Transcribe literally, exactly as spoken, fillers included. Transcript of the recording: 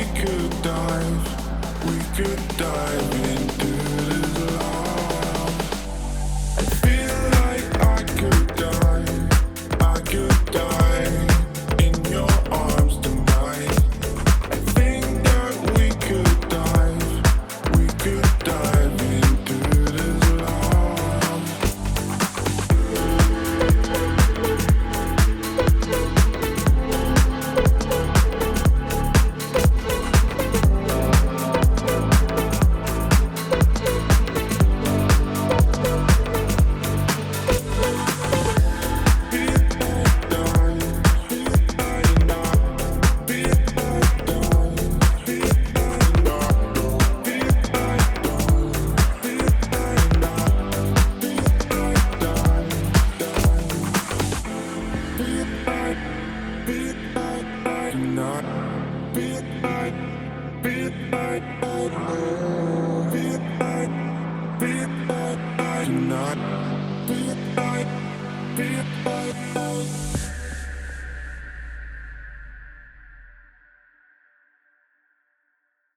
could dive, we could dive into this love. I feel like I could die, I could die in your arms tonight. I think that we could dive, we could dive into this love. Not be like, be like,